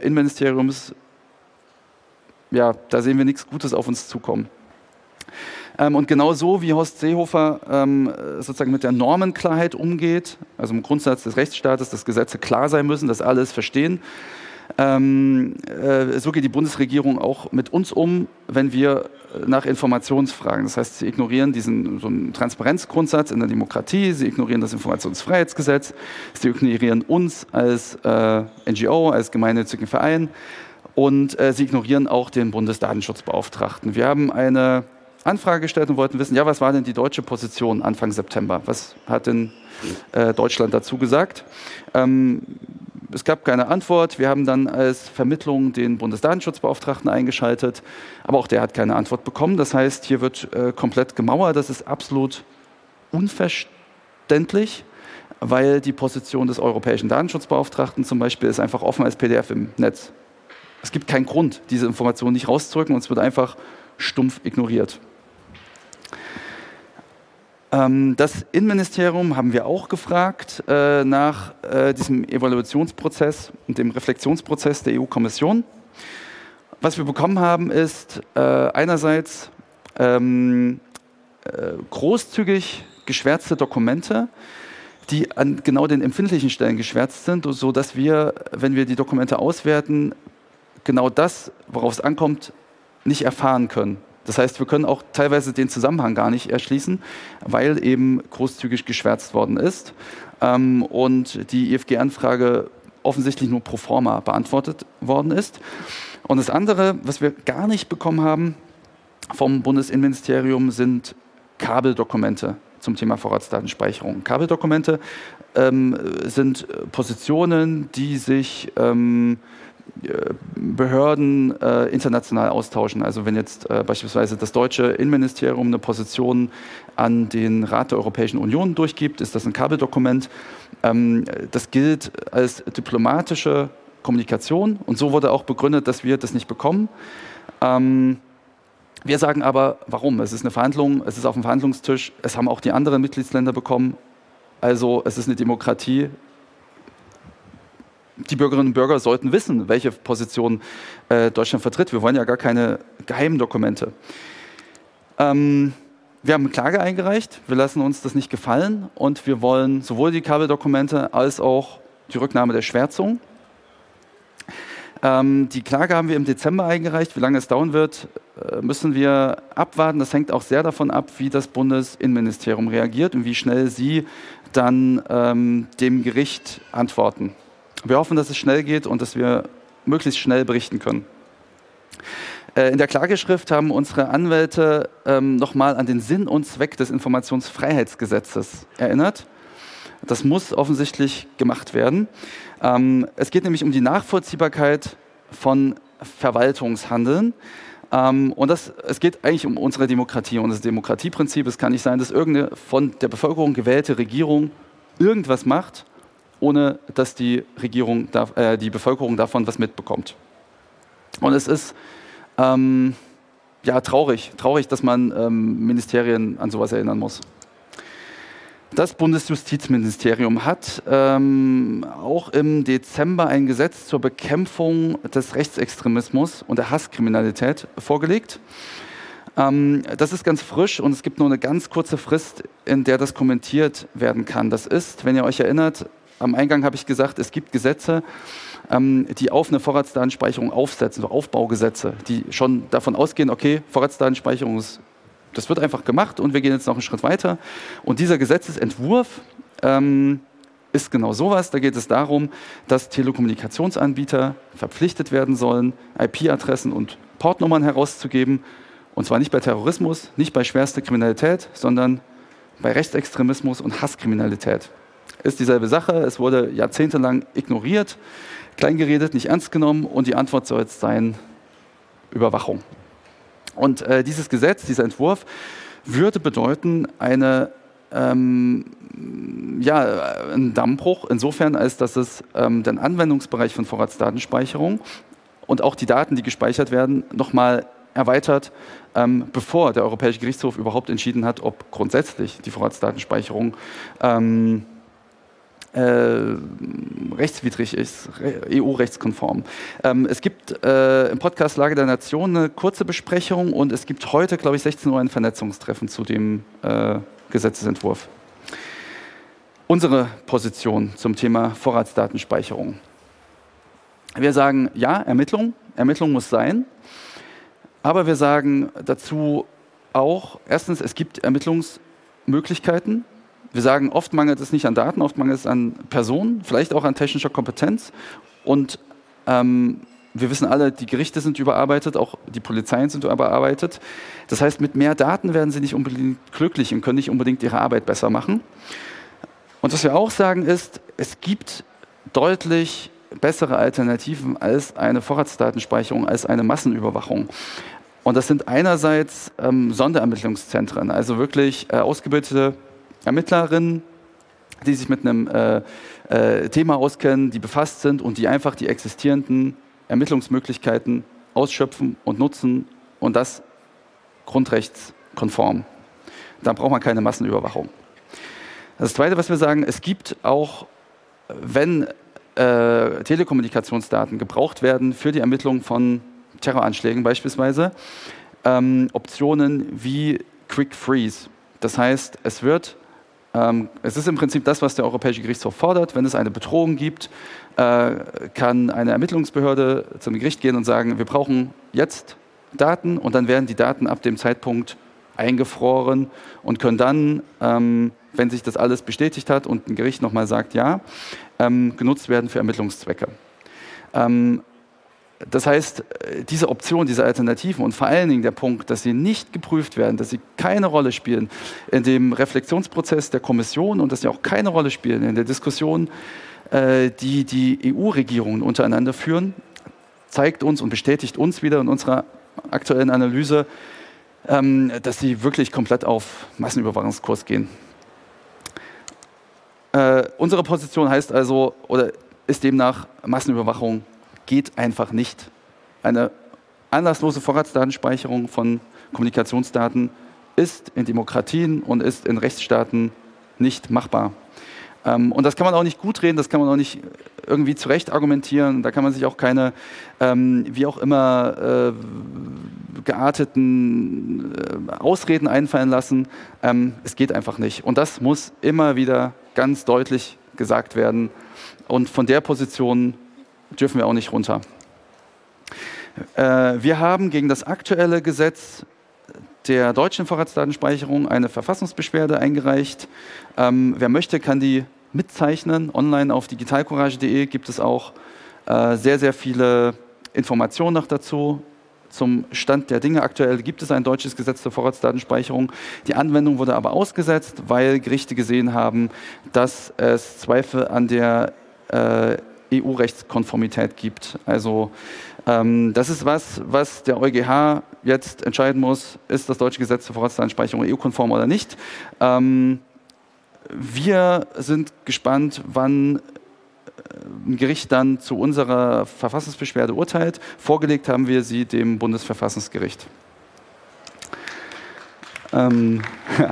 Bundesinnenministeriums, ja, da sehen wir nichts Gutes auf uns zukommen. Ähm, und genauso wie Horst Seehofer ähm, sozusagen mit der Normenklarheit umgeht, also im Grundsatz des Rechtsstaates, dass Gesetze klar sein müssen, dass alle es verstehen, ähm, äh, so geht die Bundesregierung auch mit uns um, wenn wir nach Informationen fragen. Das heißt, sie ignorieren diesen so einen Transparenzgrundsatz in der Demokratie, sie ignorieren das Informationsfreiheitsgesetz, sie ignorieren uns als äh, N G O, als gemeinnützigen Verein und äh, sie ignorieren auch den Bundesdatenschutzbeauftragten. Wir haben eine Anfrage gestellt und wollten wissen, ja, was war denn die deutsche Position Anfang September? Was hat denn äh, Deutschland dazu gesagt? Ähm, es gab keine Antwort. Wir haben dann als Vermittlung den Bundesdatenschutzbeauftragten eingeschaltet, aber auch der hat keine Antwort bekommen. Das heißt, hier wird äh, komplett gemauert. Das ist absolut unverständlich, weil die Position des europäischen Datenschutzbeauftragten zum Beispiel ist einfach offen als P D F im Netz. Es gibt keinen Grund, diese Informationen nicht rauszudrücken und es wird einfach stumpf ignoriert. Das Innenministerium haben wir auch gefragt äh, nach äh, diesem Evaluationsprozess und dem Reflexionsprozess der E U-Kommission. Was wir bekommen haben, ist äh, einerseits ähm, äh, großzügig geschwärzte Dokumente, die an genau den empfindlichen Stellen geschwärzt sind, sodass wir, wenn wir die Dokumente auswerten, genau das, worauf es ankommt, nicht erfahren können. Das heißt, wir können auch teilweise den Zusammenhang gar nicht erschließen, weil eben großzügig geschwärzt worden ist ähm, und die E F G-Anfrage offensichtlich nur pro forma beantwortet worden ist. Und das andere, was wir gar nicht bekommen haben vom Bundesinnenministerium, sind Kabeldokumente zum Thema Vorratsdatenspeicherung. Kabeldokumente ähm, sind Positionen, die sich ähm, Behörden äh, international austauschen. Also wenn jetzt äh, beispielsweise das deutsche Innenministerium eine Position an den Rat der Europäischen Union durchgibt, ist das ein Kabeldokument. Ähm, das gilt als diplomatische Kommunikation und so wurde auch begründet, dass wir das nicht bekommen. Ähm, wir sagen aber, warum? Es ist eine Verhandlung, es ist auf dem Verhandlungstisch, es haben auch die anderen Mitgliedsländer bekommen. Also es ist eine Demokratie. Die Bürgerinnen und Bürger sollten wissen, welche Position äh, Deutschland vertritt. Wir wollen ja gar keine geheimen Dokumente. Ähm, wir haben eine Klage eingereicht, wir lassen uns das nicht gefallen und wir wollen sowohl die Kabeldokumente als auch die Rücknahme der Schwärzung. Ähm, die Klage haben wir im Dezember eingereicht. Wie lange es dauern wird, äh, müssen wir abwarten. Das hängt auch sehr davon ab, wie das Bundesinnenministerium reagiert und wie schnell sie dann ähm, dem Gericht antworten. Wir hoffen, dass es schnell geht und dass wir möglichst schnell berichten können. Äh, in der Klageschrift haben unsere Anwälte ähm, nochmal an den Sinn und Zweck des Informationsfreiheitsgesetzes erinnert. Das muss offensichtlich gemacht werden. Ähm, es geht nämlich um die Nachvollziehbarkeit von Verwaltungshandeln. Ähm, und das, es geht eigentlich um unsere Demokratie und das Demokratieprinzip. Es kann nicht sein, dass irgendeine von der Bevölkerung gewählte Regierung irgendwas macht, ohne dass die Regierung, äh, die Bevölkerung davon was mitbekommt. Und es ist ähm, ja, traurig, traurig, dass man ähm, Ministerien an sowas erinnern muss. Das Bundesjustizministerium hat ähm, auch im Dezember ein Gesetz zur Bekämpfung des Rechtsextremismus und der Hasskriminalität vorgelegt. Ähm, das ist ganz frisch und es gibt nur eine ganz kurze Frist, in der das kommentiert werden kann. Das ist, wenn ihr euch erinnert, am Eingang habe ich gesagt, es gibt Gesetze, ähm, die auf eine Vorratsdatenspeicherung aufsetzen, so Aufbaugesetze, die schon davon ausgehen, okay, Vorratsdatenspeicherung ist, das wird einfach gemacht und wir gehen jetzt noch einen Schritt weiter. Und dieser Gesetzesentwurf ähm, ist genau sowas. Da geht es darum, dass Telekommunikationsanbieter verpflichtet werden sollen, I P-Adressen und Portnummern herauszugeben. Und zwar nicht bei Terrorismus, nicht bei schwerster Kriminalität, sondern bei Rechtsextremismus und Hasskriminalität. Ist dieselbe Sache, es wurde jahrzehntelang ignoriert, kleingeredet, nicht ernst genommen und die Antwort soll jetzt sein, Überwachung. Und äh, dieses Gesetz, dieser Entwurf würde bedeuten, eine, ähm, ja, einen Dammbruch insofern, als dass es ähm, den Anwendungsbereich von Vorratsdatenspeicherung und auch die Daten, die gespeichert werden, nochmal erweitert, ähm, bevor der Europäische Gerichtshof überhaupt entschieden hat, ob grundsätzlich die Vorratsdatenspeicherung ähm, äh, rechtswidrig ist, E U-rechtskonform. Ähm, es gibt äh, im Podcast Lage der Nation eine kurze Besprechung und es gibt heute, glaube ich, sechzehn Uhr ein Vernetzungstreffen zu dem äh, Gesetzesentwurf. Unsere Position zum Thema Vorratsdatenspeicherung. Wir sagen, ja, Ermittlung, Ermittlung muss sein, aber wir sagen dazu auch, erstens, es gibt Ermittlungsmöglichkeiten. Wir sagen, oft mangelt es nicht an Daten, oft mangelt es an Personen, vielleicht auch an technischer Kompetenz. Und ähm, wir wissen alle, die Gerichte sind überarbeitet, auch die Polizeien sind überarbeitet. Das heißt, mit mehr Daten werden sie nicht unbedingt glücklich und können nicht unbedingt ihre Arbeit besser machen. Und was wir auch sagen ist, es gibt deutlich bessere Alternativen als eine Vorratsdatenspeicherung, als eine Massenüberwachung. Und das sind einerseits ähm, Sonderermittlungszentren, also wirklich äh, ausgebildete Ermittlerinnen, die sich mit einem äh, äh, Thema auskennen, die befasst sind und die einfach die existierenden Ermittlungsmöglichkeiten ausschöpfen und nutzen und das grundrechtskonform. Da braucht man keine Massenüberwachung. Das Zweite, was wir sagen, es gibt auch, wenn äh, Telekommunikationsdaten gebraucht werden für die Ermittlung von Terroranschlägen beispielsweise, ähm, Optionen wie Quick Freeze. Das heißt, es wird Ähm, es ist im Prinzip das, was der Europäische Gerichtshof fordert. Wenn es eine Bedrohung gibt, äh, kann eine Ermittlungsbehörde zum Gericht gehen und sagen, wir brauchen jetzt Daten und dann werden die Daten ab dem Zeitpunkt eingefroren und können dann, ähm, wenn sich das alles bestätigt hat und ein Gericht nochmal sagt, ja, ähm, genutzt werden für Ermittlungszwecke. Ähm, Das heißt, diese Option, diese Alternativen und vor allen Dingen der Punkt, dass sie nicht geprüft werden, dass sie keine Rolle spielen in dem Reflexionsprozess der Kommission und dass sie auch keine Rolle spielen in der Diskussion, äh, die die E U-Regierungen untereinander führen, zeigt uns und bestätigt uns wieder in unserer aktuellen Analyse, ähm, dass sie wirklich komplett auf Massenüberwachungskurs gehen. Äh, unsere Position heißt also, oder ist demnach, Massenüberwachung geht einfach nicht. Eine anlasslose Vorratsdatenspeicherung von Kommunikationsdaten ist in Demokratien und ist in Rechtsstaaten nicht machbar. Ähm, und das kann man auch nicht gut reden, das kann man auch nicht irgendwie zurecht argumentieren. Da kann man sich auch keine, ähm, wie auch immer, äh, gearteten äh, Ausreden einfallen lassen. Ähm, es geht einfach nicht. Und das muss immer wieder ganz deutlich gesagt werden. Und von der Position dürfen wir auch nicht runter. Äh, wir haben gegen das aktuelle Gesetz der deutschen Vorratsdatenspeicherung eine Verfassungsbeschwerde eingereicht. Ähm, wer möchte, kann die mitzeichnen. Online auf digitalcourage punkt de gibt es auch äh, sehr, sehr viele Informationen noch dazu. Zum Stand der Dinge aktuell gibt es ein deutsches Gesetz zur Vorratsdatenspeicherung. Die Anwendung wurde aber ausgesetzt, weil Gerichte gesehen haben, dass es Zweifel an der äh, E U-Rechtskonformität gibt. Also ähm, das ist was, was der EuGH jetzt entscheiden muss, ist das deutsche Gesetz zur Vorratsdatenspeicherung E U-konform oder nicht. Ähm, wir sind gespannt, wann ein Gericht dann zu unserer Verfassungsbeschwerde urteilt. Vorgelegt haben wir sie dem Bundesverfassungsgericht. Ähm, ja.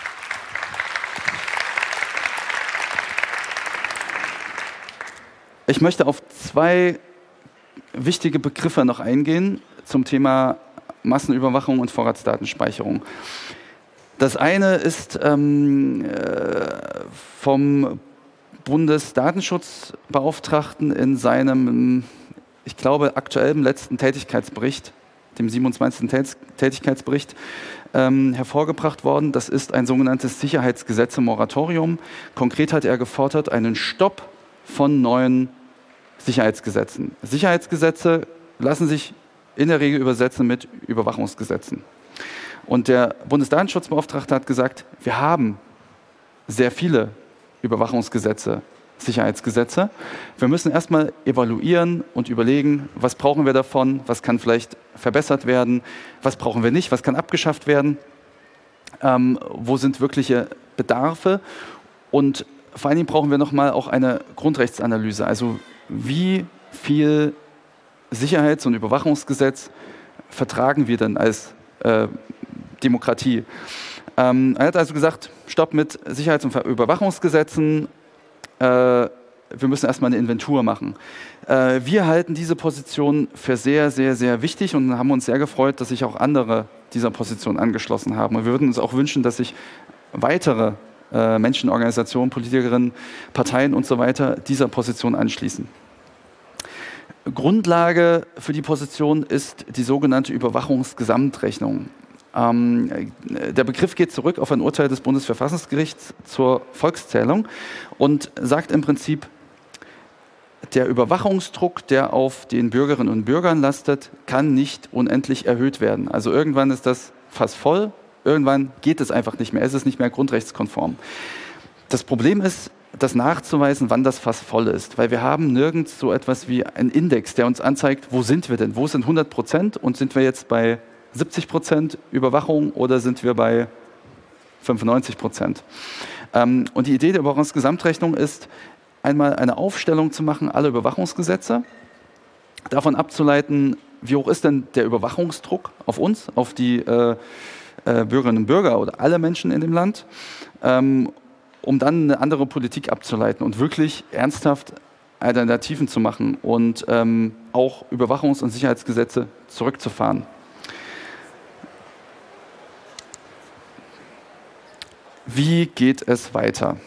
Ich möchte auf zwei wichtige Begriffe noch eingehen zum Thema Massenüberwachung und Vorratsdatenspeicherung. Das eine ist ähm, äh, vom Bundesdatenschutzbeauftragten in seinem, ich glaube, aktuellen letzten Tätigkeitsbericht, dem siebenundzwanzigsten Tätigkeitsbericht, ähm, hervorgebracht worden. Das ist ein sogenanntes Sicherheitsgesetze-Moratorium. Konkret hat er gefordert, einen Stopp von neuen Sicherheitsgesetzen. Sicherheitsgesetze lassen sich in der Regel übersetzen mit Überwachungsgesetzen. Und der Bundesdatenschutzbeauftragte hat gesagt, wir haben sehr viele Überwachungsgesetze, Sicherheitsgesetze. Wir müssen erstmal evaluieren und überlegen, was brauchen wir davon, was kann vielleicht verbessert werden, was brauchen wir nicht, was kann abgeschafft werden, ähm, wo sind wirkliche Bedarfe und vor allen Dingen brauchen wir nochmal auch eine Grundrechtsanalyse, also wie viel Sicherheits- und Überwachungsgesetz vertragen wir denn als äh, Demokratie? Ähm, er hat also gesagt, Stopp mit Sicherheits- und Überwachungsgesetzen. äh, wir müssen erstmal eine Inventur machen. Äh, wir halten diese Position für sehr, sehr, sehr wichtig und haben uns sehr gefreut, dass sich auch andere dieser Position angeschlossen haben. Und wir würden uns auch wünschen, dass sich weitere äh, Menschen, Organisationen, Politikerinnen, Parteien und so weiter dieser Position anschließen. Grundlage für die Position ist die sogenannte Überwachungsgesamtrechnung. Ähm, der Begriff geht zurück auf ein Urteil des Bundesverfassungsgerichts zur Volkszählung und sagt im Prinzip, der Überwachungsdruck, der auf den Bürgerinnen und Bürgern lastet, kann nicht unendlich erhöht werden. Also irgendwann ist das Fass voll, irgendwann geht es einfach nicht mehr, es ist nicht mehr grundrechtskonform. Das Problem ist, das nachzuweisen, wann das Fass voll ist, weil wir haben nirgends so etwas wie einen Index, der uns anzeigt, wo sind wir denn, wo sind hundert Prozent und sind wir jetzt bei siebzig Prozent Überwachung oder sind wir bei fünfundneunzig Prozent. Ähm, und die Idee der Überwachungsgesamtrechnung ist, einmal eine Aufstellung zu machen, alle Überwachungsgesetze, davon abzuleiten, wie hoch ist denn der Überwachungsdruck auf uns, auf die äh, äh, Bürgerinnen und Bürger oder alle Menschen in dem Land, ähm, um dann eine andere Politik abzuleiten und wirklich ernsthaft Alternativen zu machen und ähm, auch Überwachungs- und Sicherheitsgesetze zurückzufahren. Wie geht es weiter?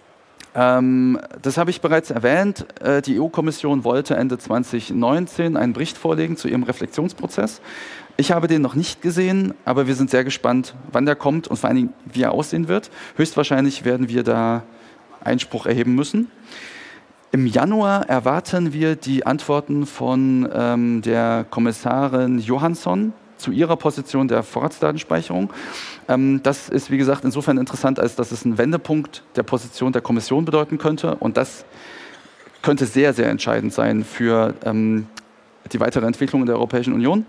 Ähm, das habe ich bereits erwähnt. Äh, die E U-Kommission wollte Ende zwanzig neunzehn einen Bericht vorlegen zu ihrem Reflexionsprozess. Ich habe den noch nicht gesehen, aber wir sind sehr gespannt, wann der kommt und vor allen Dingen, wie er aussehen wird. Höchstwahrscheinlich werden wir da Einspruch erheben müssen. Im Januar erwarten wir die Antworten von ähm, der Kommissarin Johansson zu ihrer Position der Vorratsdatenspeicherung. Ähm, das ist, wie gesagt, insofern interessant, als dass es einen Wendepunkt der Position der Kommission bedeuten könnte. Und das könnte sehr, sehr entscheidend sein für ähm, die weitere Entwicklung in der Europäischen Union.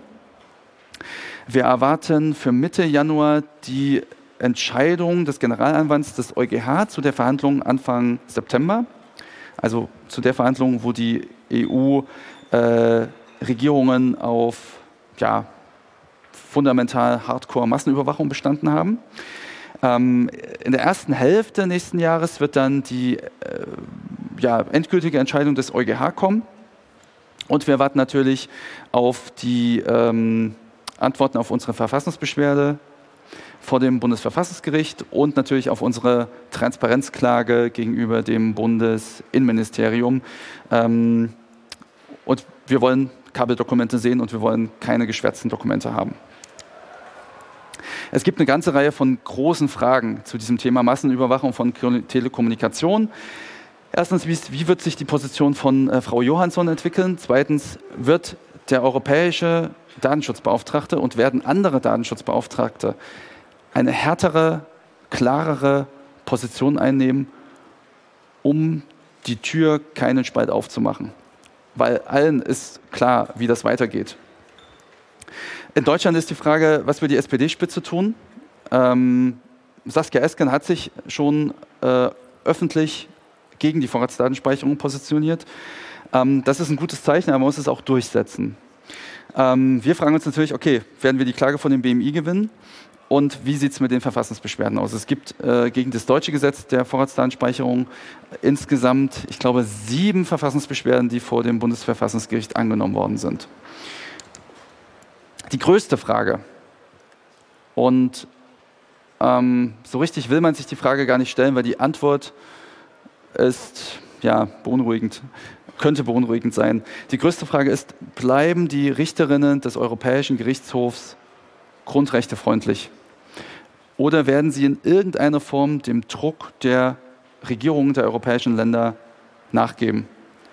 Wir erwarten für Mitte Januar die Entscheidung des Generalanwalts des EuGH zu der Verhandlung Anfang September. Also zu der Verhandlung, wo die E U-Regierungen äh, auf ja, fundamental Hardcore-Massenüberwachung bestanden haben. Ähm, in der ersten Hälfte nächsten Jahres wird dann die äh, ja, endgültige Entscheidung des EuGH kommen. Und wir warten natürlich auf die ähm, Antworten auf unsere Verfassungsbeschwerde vor dem Bundesverfassungsgericht und natürlich auf unsere Transparenzklage gegenüber dem Bundesinnenministerium. Ähm, und wir wollen Kabeldokumente sehen und wir wollen keine geschwärzten Dokumente haben. Es gibt eine ganze Reihe von großen Fragen zu diesem Thema Massenüberwachung von Telekommunikation. Erstens, wie wird sich die Position von äh, Frau Johansson entwickeln? Zweitens, wird der europäische Datenschutzbeauftragte und werden andere Datenschutzbeauftragte eine härtere, klarere Position einnehmen, um die Tür keinen Spalt aufzumachen? Weil allen ist klar, wie das weitergeht. In Deutschland ist die Frage, was wird die S P D-Spitze tun? Ähm, Saskia Esken hat sich schon äh, öffentlich gegen die Vorratsdatenspeicherung positioniert. Ähm, das ist ein gutes Zeichen, aber man muss es auch durchsetzen. Ähm, wir fragen uns natürlich, okay, werden wir die Klage von dem B M I gewinnen? Und wie sieht es mit den Verfassungsbeschwerden aus? Es gibt äh, gegen das deutsche Gesetz der Vorratsdatenspeicherung insgesamt, ich glaube, sieben Verfassungsbeschwerden, die vor dem Bundesverfassungsgericht angenommen worden sind. Die größte Frage, und ähm, so richtig will man sich die Frage gar nicht stellen, weil die Antwort ist ja beunruhigend, könnte beunruhigend sein. Die größte Frage ist, bleiben die Richterinnen des Europäischen Gerichtshofs grundrechtefreundlich? Oder werden sie in irgendeiner Form dem Druck der Regierungen der europäischen Länder nachgeben?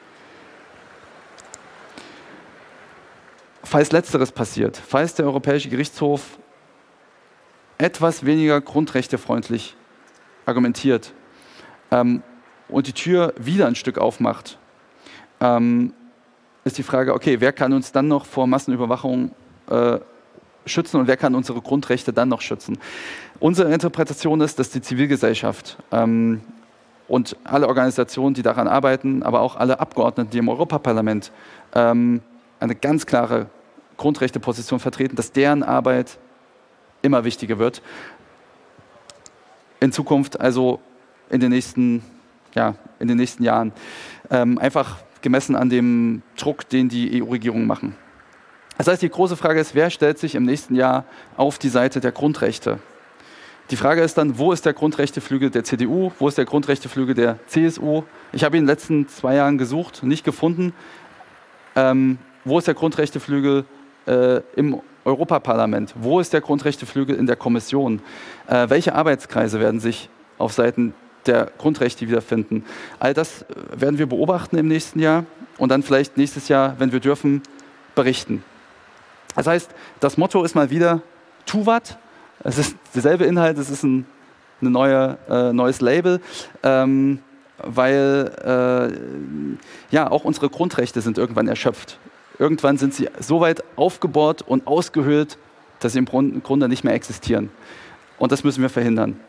Falls Letzteres passiert, falls der Europäische Gerichtshof etwas weniger grundrechtefreundlich argumentiert ähm, und die Tür wieder ein Stück aufmacht, ähm, ist die Frage, okay, wer kann uns dann noch vor Massenüberwachung äh, schützen und wer kann unsere Grundrechte dann noch schützen? Unsere Interpretation ist, dass die Zivilgesellschaft ähm, und alle Organisationen, die daran arbeiten, aber auch alle Abgeordneten, die im Europaparlament ähm, eine ganz klare Grundrechteposition vertreten, dass deren Arbeit immer wichtiger wird. In Zukunft, also in den nächsten ja, in den nächsten Jahren. Ähm, einfach gemessen an dem Druck, den die E U-Regierungen machen. Das heißt, die große Frage ist, wer stellt sich im nächsten Jahr auf die Seite der Grundrechte? Die Frage ist dann, wo ist der Grundrechteflügel der C D U, wo ist der Grundrechteflügel der C S U? Ich habe ihn in den letzten zwei Jahren gesucht, nicht gefunden. Ähm, wo ist der Grundrechteflügel äh, im Europaparlament? Wo ist der Grundrechteflügel in der Kommission? Äh, welche Arbeitskreise werden sich auf Seiten der Grundrechte wiederfinden? All das werden wir beobachten im nächsten Jahr und dann vielleicht nächstes Jahr, wenn wir dürfen, berichten. Das heißt, das Motto ist mal wieder, tu wat. Es ist derselbe Inhalt, es ist ein eine neue, äh, neues Label, ähm, weil äh, ja, auch unsere Grundrechte sind irgendwann erschöpft. Irgendwann sind sie so weit aufgebohrt und ausgehöhlt, dass sie im Grunde nicht mehr existieren. Und das müssen wir verhindern.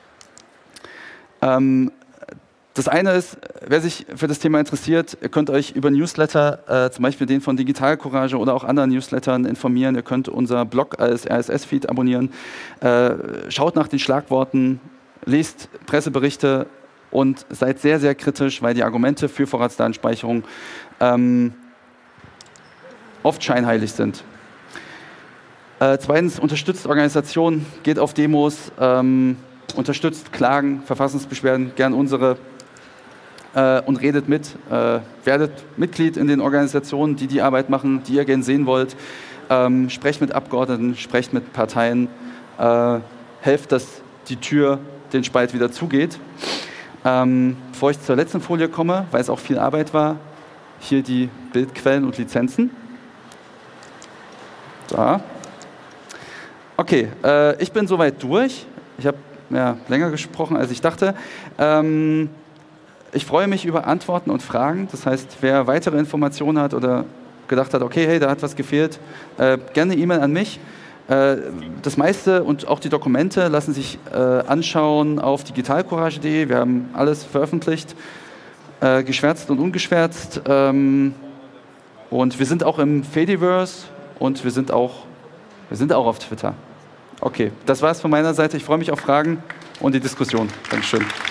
Ähm, das eine ist, wer sich für das Thema interessiert, ihr könnt euch über Newsletter, äh, zum Beispiel den von Digital Courage oder auch anderen Newslettern informieren. Ihr könnt unser Blog als R S S-Feed abonnieren. Äh, schaut nach den Schlagworten, lest Presseberichte und seid sehr, sehr kritisch, weil die Argumente für Vorratsdatenspeicherung ähm, oft scheinheilig sind. Äh, zweitens, unterstützt Organisationen, geht auf Demos, ähm, unterstützt Klagen, Verfassungsbeschwerden, gern unsere, äh, und redet mit. Äh, werdet Mitglied in den Organisationen, die die Arbeit machen, die ihr gern sehen wollt. Ähm, sprecht mit Abgeordneten, sprecht mit Parteien, äh, helft, dass die Tür den Spalt wieder zugeht. Ähm, bevor ich zur letzten Folie komme, weil es auch viel Arbeit war, hier die Bildquellen und Lizenzen. Da. Okay, äh, ich bin soweit durch. Ich habe ja, länger gesprochen, als ich dachte. Ähm, ich freue mich über Antworten und Fragen. Das heißt, wer weitere Informationen hat oder gedacht hat, okay, hey, da hat was gefehlt, äh, gerne E-Mail an mich. Äh, das meiste und auch die Dokumente lassen sich äh, anschauen auf digitalcourage punkt de. Wir haben alles veröffentlicht, äh, geschwärzt und ungeschwärzt. Ähm, und wir sind auch im Fediverse und wir sind auch, wir sind auch auf Twitter. Okay, das war's von meiner Seite. Ich freue mich auf Fragen und die Diskussion. Dankeschön.